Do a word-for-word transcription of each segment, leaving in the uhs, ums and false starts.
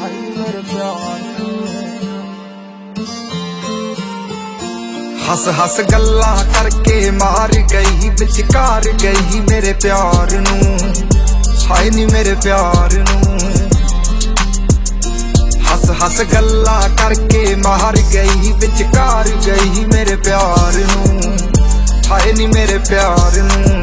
हाय मेरे प्यार हस हस गल्लां करके मार गई विचकार गई मेरे प्यार नू हाय नी मेरे प्यार नू हस हस गल्लां करके मार गई विचकार गई मेरे प्यार नू हाय नी मेरे प्यार नू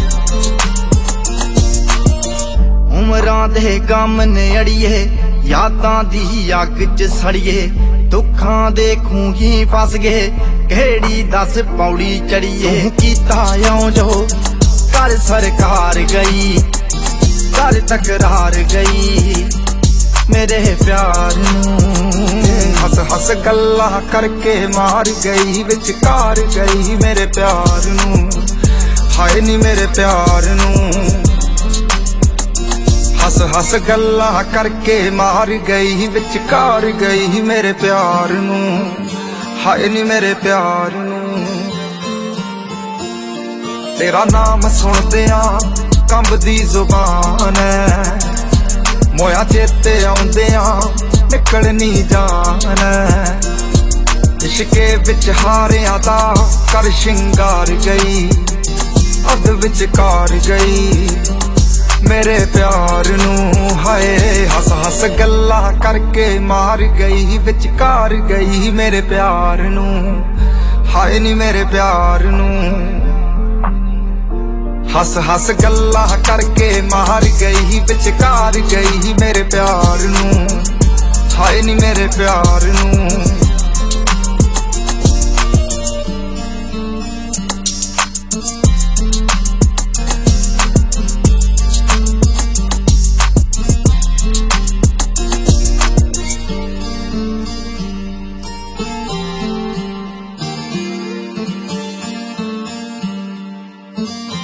उमरां दे गम ने अड़िए यादां दी अग च सड़िए दुखां दे खूही फस गए केड़ी दस पौड़ी चढ़िए कीता आऊं जो कर सरकार गई कर तकरार गई मेरे प्यार नू हस हस गल्लां करके मार गई विचकार गई मेरे प्यार नू हाय नी मेरे प्यार नू हस हस गल्लां करके मार गई विचकार गई मेरे प्यार नू हाय नी मेरे प्यार नू तेरा नाम सुनदियां कंबदी जुबान है मोया चेते आउंदियां निकल नी जान इश्के विच हारियां दा कर शिंगार गई अद विचकार गई मेरे प्यार नू हाय हस हस गल्लां करके मार गई विचकार गई मेरे प्यार नू हाय नी मेरे प्यार नू हस हस गल्लां करके मार गई विचकार गई मेरे प्यार नू हाय नी मेरे प्यार नू Thank you.